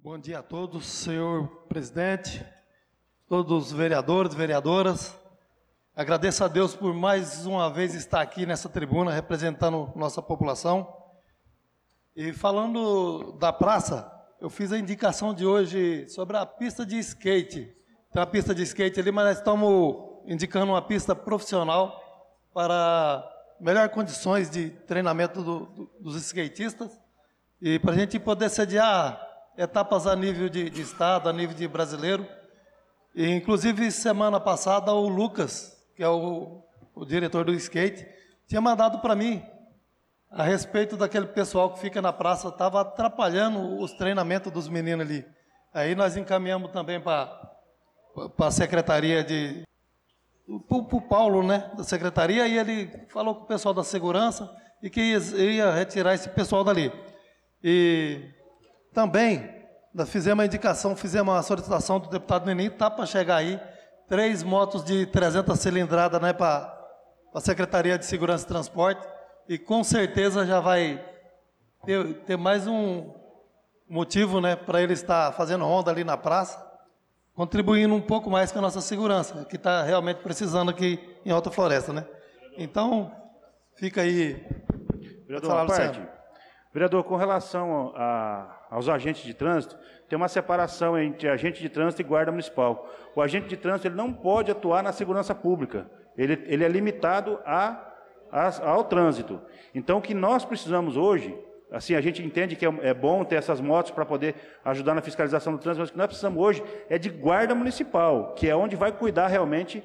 Bom dia a todos, senhor presidente, todos os vereadores, vereadoras. Agradeço a Deus por mais uma vez estar aqui nessa tribuna representando nossa população. E falando da praça, eu fiz a indicação de hoje sobre a pista de skate. Tem uma pista de skate ali, mas nós estamos indicando uma pista profissional para melhores condições de treinamento dos skatistas e para a gente poder sediar etapas a nível de estado, a nível de brasileiro. E, inclusive, semana passada, o Lucas, que é o diretor do skate, tinha mandado para mim a respeito daquele pessoal que fica na praça, estava atrapalhando os treinamentos dos meninos ali. Aí nós encaminhamos também para a secretaria para o Paulo, né, da secretaria, e ele falou com o pessoal da segurança e que ia retirar esse pessoal dali. E também nós fizemos a indicação, fizemos a solicitação do deputado Neninho, está para chegar aí 3 motos de 300 cilindradas, né, para a Secretaria de Segurança e Transporte, e com certeza já vai ter mais um motivo, né, para ele estar fazendo ronda ali na praça, contribuindo um pouco mais com a nossa segurança, que está realmente precisando aqui em Alta Floresta, né? Então, fica aí. Vereador, com relação aos agentes de trânsito, tem uma separação entre agente de trânsito e guarda municipal. O agente de trânsito ele não pode atuar na segurança pública, ele é limitado ao trânsito. Então, o que nós precisamos hoje, assim, a gente entende que é bom ter essas motos para poder ajudar na fiscalização do trânsito, mas o que nós precisamos hoje é de guarda municipal, que é onde vai cuidar realmente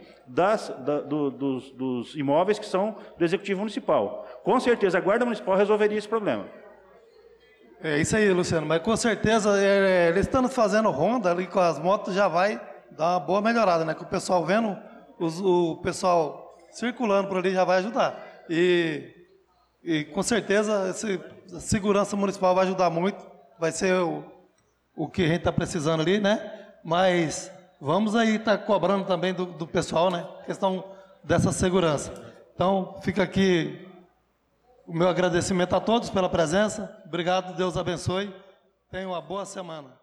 dos imóveis que são do Executivo Municipal. Com certeza, a guarda municipal resolveria esse problema. É isso aí, Luciano, mas com certeza, eles estando fazendo ronda ali com as motos, já vai dar uma boa melhorada, né? Com o pessoal vendo, o pessoal circulando por ali já vai ajudar. E com certeza, a segurança municipal vai ajudar muito, vai ser o que a gente está precisando ali, né? Mas vamos aí estar cobrando também do pessoal, né? Questão dessa segurança. Então, fica aqui o meu agradecimento a todos pela presença. Obrigado, Deus abençoe. Tenha uma boa semana.